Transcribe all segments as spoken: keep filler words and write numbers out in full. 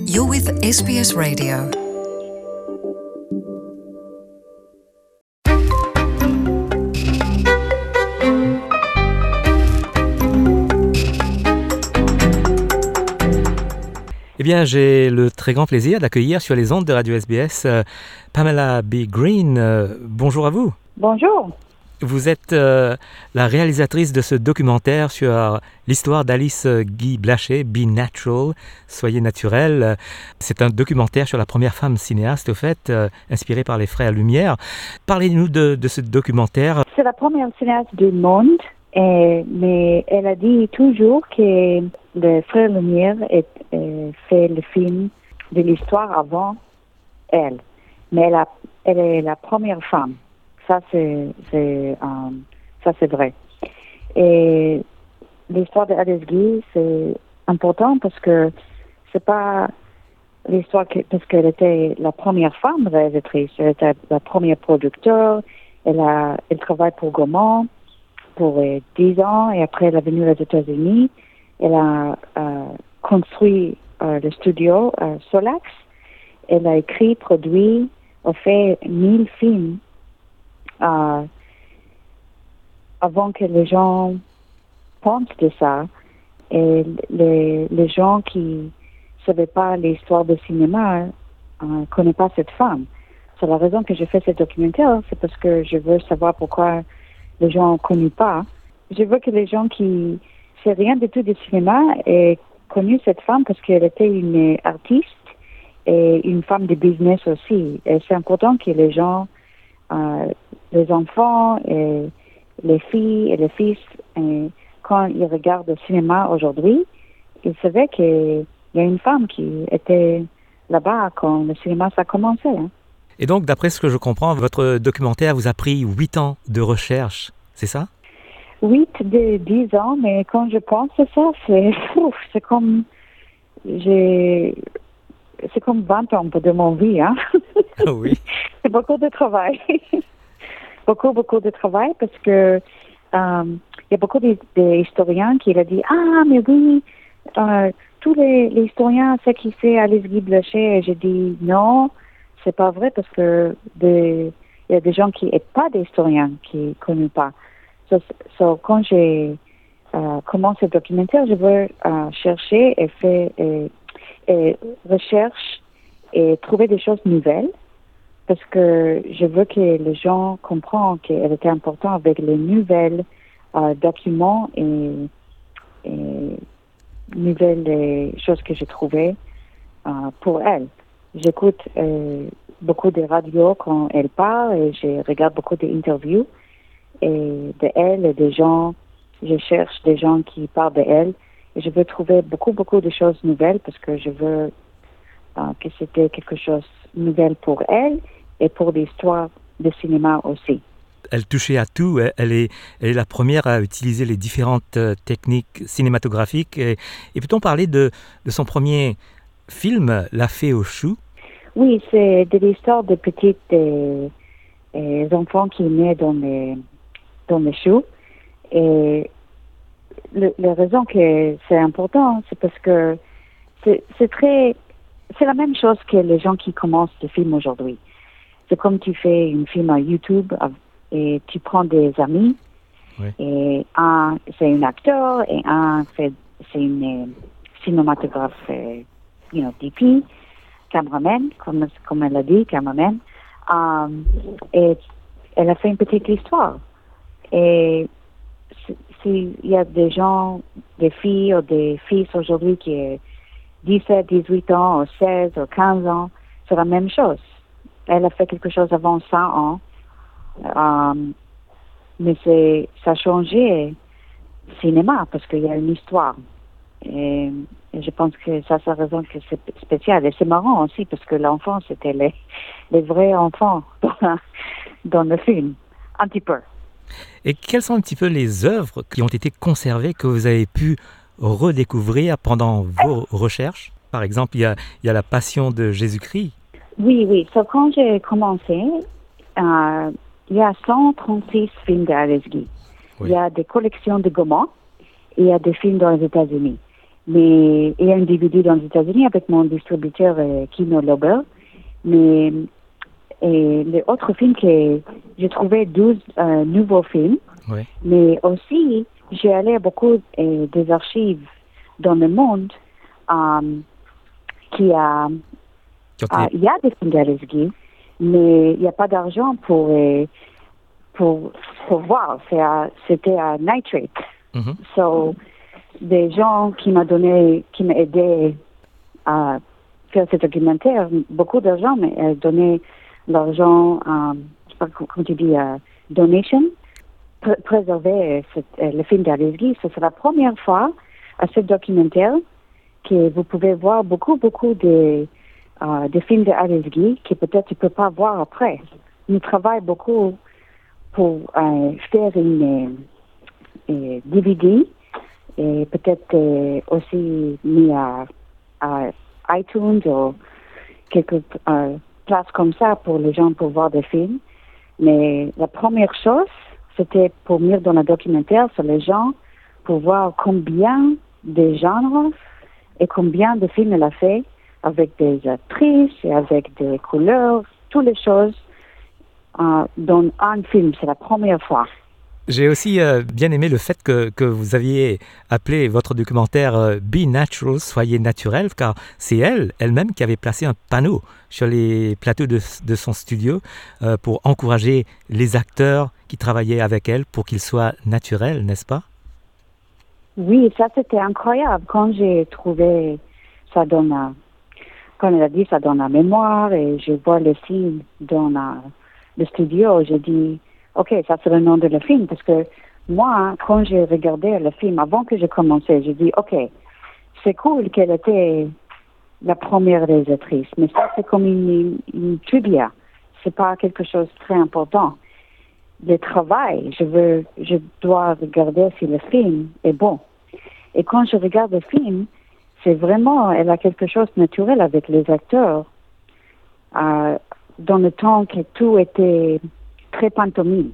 You're with S B S Radio. Eh bien, j'ai le très grand plaisir d'accueillir sur les ondes de Radio S B S euh, Pamela B. Green. Euh, bonjour à vous. Bonjour. Vous êtes euh, la réalisatrice de ce documentaire sur l'histoire d'Alice Guy Blaché, Be Natural, Soyez naturelle. C'est un documentaire sur la première femme cinéaste, au fait, euh, inspirée par les frères Lumière. Parlez-nous de, de ce documentaire. C'est la première cinéaste du monde, et, mais elle a dit toujours que les frères Lumière aient fait le film de l'histoire avant elle. Mais elle, a, elle est la première femme. Ça, c'est, c'est, um, ça, c'est vrai. Et l'histoire d'Alice Guy, c'est important parce que c'est pas l'histoire que, parce qu'elle était la première femme réalisatrice. Elle était la première producteur. Elle a, elle travaille pour Gaumont pour euh, dix ans et après elle est venue aux États-Unis. Elle a euh, construit euh, le studio euh, Solax. Elle a écrit, produit, a fait mille films. Euh, avant que les gens pensent de ça, et les, les gens qui ne savaient pas l'histoire du cinéma ne euh, connaissent pas cette femme. C'est la raison que j'ai fait ce documentaire, c'est parce que je veux savoir pourquoi les gens ne connaissent pas. Je veux que les gens qui ne savent rien du tout du cinéma aient connu cette femme parce qu'elle était une artiste et une femme de business aussi. Et c'est important que les gens Euh, les enfants et les filles et les fils, et quand ils regardent le cinéma aujourd'hui, ils savaient qu'il y a une femme qui était là-bas quand le cinéma ça a commencé. Hein. Et donc, d'après ce que je comprends, votre documentaire vous a pris huit ans de recherche, c'est ça? Huit de dix ans, mais quand je pense à ça, c'est, ouf, c'est comme j'ai c'est comme vingt ans de mon vie, hein. Oui. C'est beaucoup de travail. beaucoup, beaucoup de travail parce que euh, il y a beaucoup d'historiens qui ont dit « Ah, mais oui, euh, tous les, les historiens, c'est qui c'est Alice Guy Blaché. » Et j'ai dit « Non, c'est pas vrai parce que il y a des gens qui n'est pas des historiens qui ne connaissent pas. So, so, quand j'ai euh, commencé le documentaire, je veux euh, chercher et faire et, et recherche et trouver des choses nouvelles. Parce que je veux que les gens comprennent qu'elle était importante avec les nouvelles euh, documents et, et nouvelles euh, choses que j'ai trouvées euh, pour elle. J'écoute euh, beaucoup de radios quand elle parle et je regarde beaucoup d'interviews et de elle et des gens. Je cherche des gens qui parlent de elle et je veux trouver beaucoup, beaucoup de choses nouvelles parce que je veux euh, que c'était quelque chose de nouvel pour elle et pour l'histoire du cinéma aussi. Elle touchait à tout. Elle est, elle est la première à utiliser les différentes euh, techniques cinématographiques. Et, et peut-on parler de, de son premier film, La Fée aux choux? Oui, c'est de l'histoire de petites euh, euh, enfants qui naissent dans les, dans les choux. Et le, la raison que c'est important, c'est parce que c'est, c'est très... C'est la même chose que les gens qui commencent le film aujourd'hui. C'est comme tu fais un film à YouTube et tu prends des amis. Oui. Et un, c'est un acteur et un, fait, c'est une cinématographe, euh, you know, D P, cameraman, comme, comme elle a dit, cameraman. Um, et elle a fait une petite histoire. Et s'il y a des gens, des filles ou des fils aujourd'hui qui ont dix-sept, dix-huit ans, ou seize, ou quinze ans, c'est la même chose. Elle a fait quelque chose avant cent ans, um, mais c'est, ça a changé le cinéma parce qu'il y a une histoire. Et, et je pense que ça, c'est la raison que c'est spécial. Et c'est marrant aussi parce que l'enfant, c'était les, les vrais enfants dans, dans le film, un petit peu. Et quelles sont un petit peu les œuvres qui ont été conservées, que vous avez pu redécouvrir pendant vos recherches? Par exemple, il y a, il y a la Passion de Jésus-Christ. Oui, oui. So, quand j'ai commencé, euh, il y a cent trente-six films d'Alice Guy. Oui. Il y a des collections de Gaumont et il y a des films dans les États-Unis. Mais il y a un D V D dans les États-Unis avec mon distributeur euh, Kino Lorber. Mais et les autres films que j'ai trouvé douze euh, nouveaux films. Oui. Mais aussi, j'ai allé à beaucoup euh, des archives dans le monde euh, qui a... Qui ont Ah, été- il y a des films d'Alice Guy, mais il n'y a pas d'argent pour, euh, pour, pour voir. C'est à- c'était à Nitrate. Mhm. So, des gens qui m'ont donné, qui m'ont aidé à faire ce documentaire, beaucoup d'argent, mais euh, donné l'argent, euh, je sais pas comment tu dis, euh, donation, pr- préserver euh, ce- euh, le film d'Alice Guy. So, c'est la première fois à ce documentaire que vous pouvez voir beaucoup, beaucoup de, euh, de films d'Alice Guy que peut-être tu ne peux pas voir après. Nous travaillons beaucoup pour euh, faire une euh, D V D et peut-être euh, aussi mis à, à iTunes ou quelques euh, places comme ça pour les gens pour voir des films. Mais la première chose, c'était pour mettre dans le documentaire sur les gens pour voir combien de genres et combien de films elle a fait avec des actrices et avec des couleurs, toutes les choses euh, dans un film. C'est la première fois. J'ai aussi euh, bien aimé le fait que, que vous aviez appelé votre documentaire euh, Be Natural, soyez naturel, car c'est elle, elle-même, qui avait placé un panneau sur les plateaux de, de son studio euh, pour encourager les acteurs qui travaillaient avec elle pour qu'ils soient naturels, n'est-ce pas? Oui, ça c'était incroyable. Quand j'ai trouvé ça dans la, quand elle a dit ça dans la mémoire et je vois le film dans la, le studio, j'ai dit, ok, ça c'est le nom de le film parce que moi, quand j'ai regardé le film, avant que je commençais, j'ai dit, ok, c'est cool qu'elle était la première réalisatrice, mais ça c'est comme une, une trivia. C'est pas quelque chose de très important. Le travail, je veux, je dois regarder si le film est bon. Et quand je regarde le film, c'est vraiment, elle a quelque chose de naturel avec les acteurs. Euh, dans le temps que tout était très pantomime.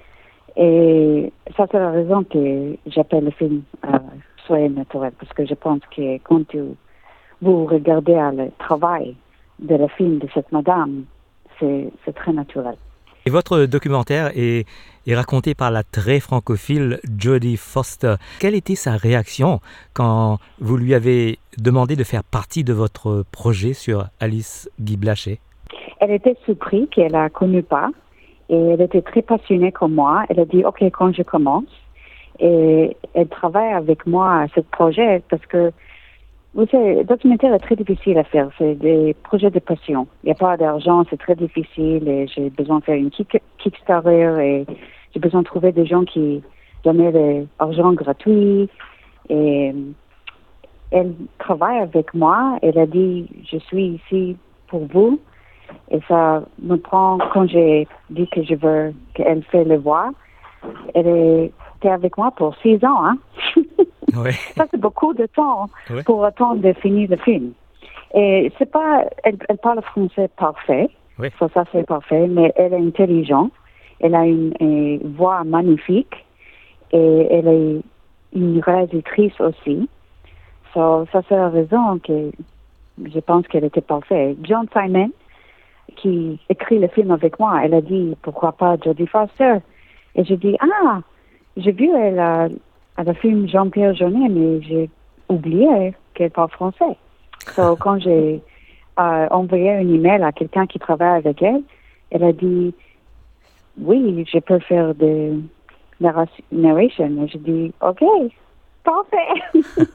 Et ça, c'est la raison que j'appelle le film euh, Soyez naturel, parce que je pense que quand tu, vous regardez le travail de le film de cette madame, c'est, c'est très naturel. Et votre documentaire est, est raconté par la très francophile Jodie Foster. Quelle était sa réaction quand vous lui avez demandé de faire partie de votre projet sur Alice Guy Blaché? Elle était surprise qu'elle ne la connue pas et elle était très passionnée comme moi. Elle a dit, OK, quand je commence, et elle travaille avec moi à ce projet parce que, vous savez, le documentaire est très difficile à faire. C'est des projets de passion. Il n'y a pas d'argent, c'est très difficile et j'ai besoin de faire une kick- Kickstarter et j'ai besoin de trouver des gens qui donnent de l'argent gratuit. Et elle travaille avec moi. Elle a dit, je suis ici pour vous. Et ça me prend, quand j'ai dit que je veux qu'elle fait le voir, elle était avec moi pour six ans, hein. Oui. Ça, c'est beaucoup de temps Oui. pour attendre de finir le film. Et c'est pas, elle, elle parle français parfait. Oui. Ça, ça c'est parfait, mais elle est intelligente. Elle a une, une voix magnifique et elle est une réalisatrice aussi. So, ça, c'est la raison que je pense qu'elle était parfaite. John Simon, qui écrit le film avec moi, elle a dit, pourquoi pas Jodie Foster? Et j'ai dit, ah, j'ai vu elle a, elle a film Jean-Pierre Jeunet, mais j'ai oublié qu'elle parle français. So, quand j'ai euh, envoyé un email à quelqu'un qui travaille avec elle, elle a dit, oui, je peux faire de narration. Et j'ai dit, OK, parfait.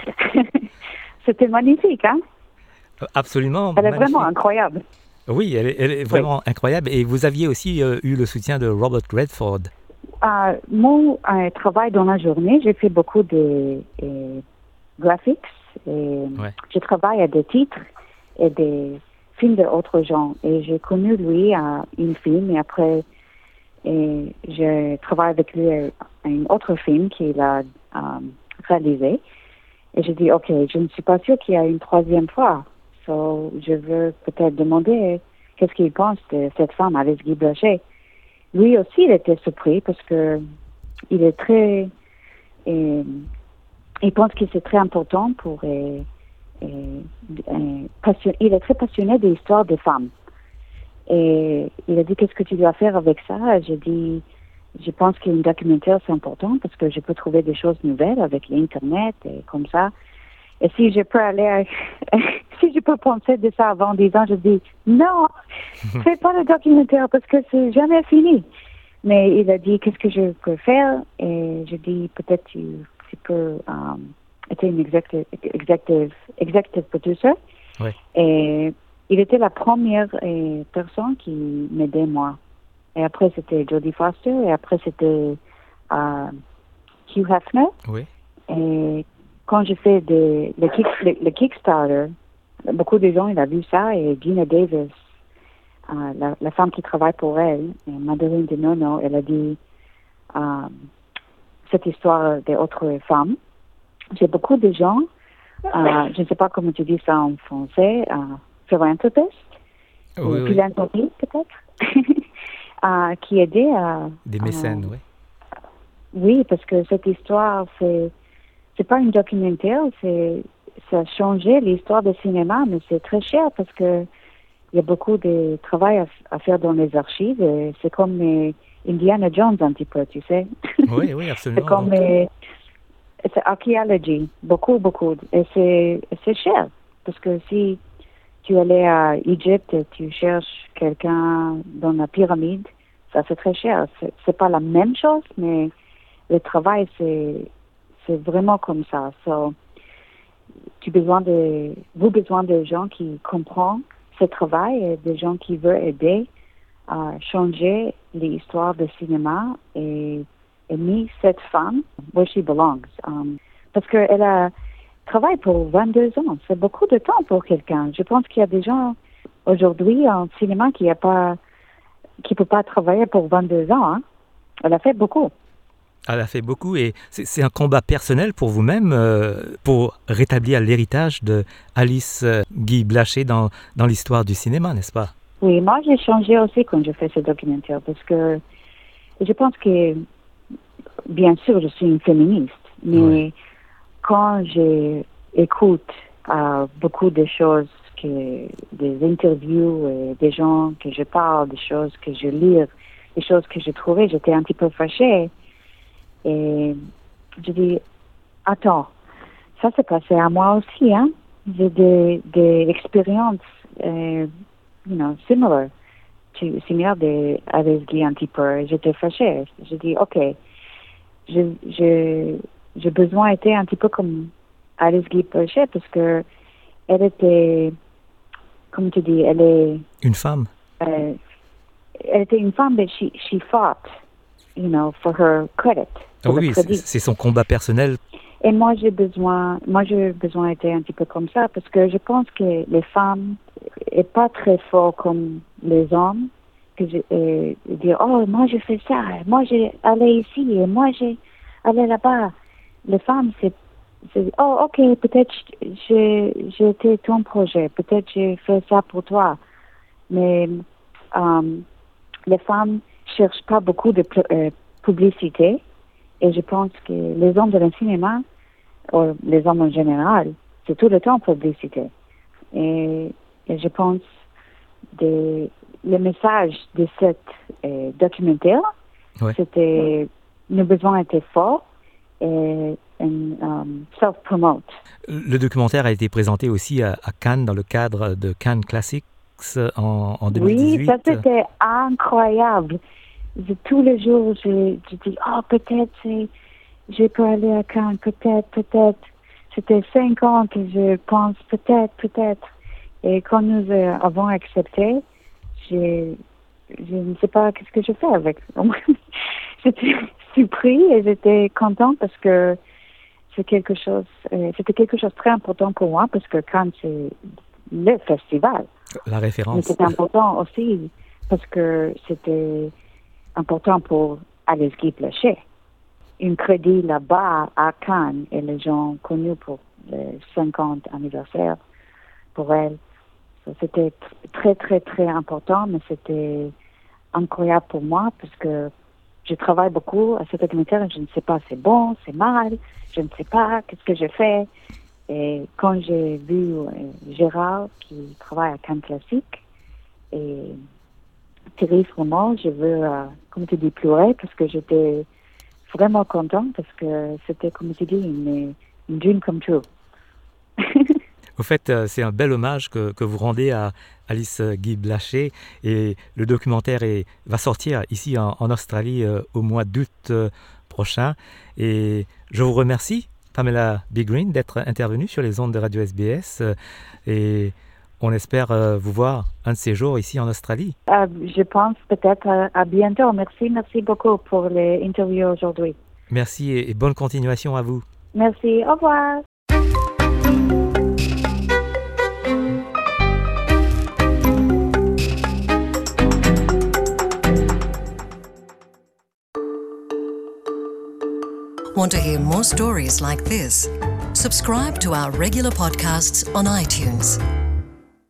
C'était magnifique, hein? Absolument. Elle est magnifique. vraiment incroyable. Oui, elle est, elle est vraiment oui. incroyable. Et vous aviez aussi euh, eu le soutien de Robert Redford. Euh, mon euh, travail dans la journée, j'ai fait beaucoup de euh, graphics. Et ouais. Je travaille à des titres et des films d'autres gens. Et j'ai connu lui à une film et après, et je travaille avec lui à un autre film qu'il a euh, réalisé. Et j'ai dit, OK, je ne suis pas sûre qu'il y a une troisième fois. So, je veux peut-être demander qu'est-ce qu'il pense de cette femme, Alice Guy Blaché. Lui aussi, il était surpris parce que il est très, euh, il pense que c'est très important pour... Euh, euh, euh, passion, il est très passionné des histoires des femmes. Et il a dit, qu'est-ce que tu dois faire avec ça? J'ai dit, je pense qu'un documentaire, c'est important parce que je peux trouver des choses nouvelles avec l'Internet et comme ça. Et si je peux aller, si je peux penser de ça avant dix ans, je dis, non, fais pas le documentaire parce que c'est jamais fini. Mais il a dit, qu'est-ce que je peux faire? Et je dis, peut-être tu, tu peux um, être une executive, executive, executive producer. Oui. Et il était la première euh, personne qui m'aidait, moi. Et après, c'était Jodie Foster. Et après, c'était euh, Hugh Hefner. Oui. Et quand je fais de, le, kick, le, le Kickstarter, beaucoup de gens, ils ont vu ça. Et Gina Davis, euh, la, la femme qui travaille pour elle, Madeleine de Nono, elle a dit euh, cette histoire des autres femmes. J'ai beaucoup de gens, euh, je ne sais pas comment tu dis ça en français, euh, philanthropiste, Oui, ou oui. philanthropie peut-être, euh, qui aidaient à... Des mécènes, euh, oui. Oui, parce que cette histoire, c'est c'est pas une documentaire, c'est ça a changé l'histoire du cinéma, mais c'est très cher parce que il y a beaucoup de travail à, à faire dans les archives. Et c'est comme euh, Indiana Jones un petit peu, tu sais. Oui, oui, absolument. C'est comme... Donc, Euh, c'est archéologie, beaucoup, beaucoup. Et c'est, c'est cher, parce que si tu allais à Égypte et tu cherches quelqu'un dans la pyramide, ça c'est très cher. C'est, c'est pas la même chose, mais le travail, c'est, c'est vraiment comme ça. So, tu besoin de, vous besoin de gens qui comprennent ce travail et des gens qui veulent aider à changer l'histoire du cinéma et et mis cette femme where she belongs. Um, parce qu'elle a travaillé pour vingt-deux ans. C'est beaucoup de temps pour quelqu'un. Je pense qu'il y a des gens aujourd'hui en cinéma qui ne pas, qui peut pas travailler pour vingt-deux ans. Hein. Elle a fait beaucoup. Elle a fait beaucoup et c'est, c'est un combat personnel pour vous-même euh, pour rétablir l'héritage de Alice euh, Guy Blaché dans, dans l'histoire du cinéma, n'est-ce pas? Oui, moi j'ai changé aussi quand j'ai fait ce documentaire parce que je pense que bien sûr, je suis une féministe, mais oui. Quand j'écoute euh, beaucoup de choses, que, des interviews, et des gens que je parle, des choses que je lis, des choses que je trouvais, j'étais un petit peu fâchée. Et je dis, attends, ça s'est passé à moi aussi, hein? J'ai des, des expériences, euh, you know, similaires, similaires de Alice Guy un petit peu. J'étais fâchée. Je dis, OK. Je, je, j'ai besoin d'être un petit peu comme Alice Guy Blaché parce que elle était, comme tu dis, elle est... Une femme. Euh, elle était une femme, mais she, she fought, you know, for her credit. Oh oui, c'est, c'est son combat personnel. Et moi, j'ai besoin, moi, j'ai besoin d'être un petit peu comme ça parce que je pense que les femmes n'est pas très fort comme les hommes. Que je, euh, dire, oh, moi, j'ai fait ça, moi, j'ai allé ici, et moi, j'ai allé là-bas. Les femmes, c'est, c'est oh, OK, peut-être j'ai, j'ai été ton projet, peut-être j'ai fait ça pour toi. Mais um, les femmes cherchent pas beaucoup de euh, publicité, et je pense que les hommes de le cinéma, ou les hommes en général, c'est tout le temps publicité. Et, et je pense de le message de cet euh, documentaire, ouais. C'était nos besoins étaient forts et, et um, self-promote. Le documentaire a été présenté aussi à, à Cannes dans le cadre de Cannes Classics en, en deux mille dix-huit. Oui, ça c'était incroyable. Je, tous les jours, je, je dis, oh, peut-être je peux aller à Cannes, peut-être, peut-être. C'était cinq ans que je pense, peut-être, peut-être. Et quand nous euh, avons accepté, je, je ne sais pas qu'est-ce que je fais avec. J'étais surpris et j'étais contente parce que c'est quelque chose, euh, c'était quelque chose de très important pour moi parce que Cannes, c'est le festival. La référence. Mais c'était important aussi parce que c'était important pour Alice Guy Blaché. Un crédit là-bas à Cannes et les gens connus pour le cinquantième anniversaire pour elle. C'était très, très, très important, mais c'était incroyable pour moi parce que je travaille beaucoup à ce documentaire, je ne sais pas c'est bon, c'est mal, je ne sais pas qu'est-ce que je fais. Et quand j'ai vu euh, Gérard qui travaille à Cannes Classique, et Thierry Froment, je veux, euh, comme tu dis, pleurer parce que j'étais vraiment contente parce que c'était, comme tu dis, une, une dream come true. Au fait, c'est un bel hommage que, que vous rendez à Alice Guy Blaché et le documentaire est, va sortir ici en, en Australie euh, au mois d'août euh, prochain. Et je vous remercie, Pamela B-Green, d'être intervenue sur les ondes de Radio S B S euh, et on espère euh, vous voir un de ces jours ici en Australie. Euh, je pense peut-être à, à bientôt. Merci, merci beaucoup pour l'interview aujourd'hui. Merci et, et bonne continuation à vous. Merci, au revoir. Want to hear more stories like this? Subscribe to our regular podcasts on iTunes.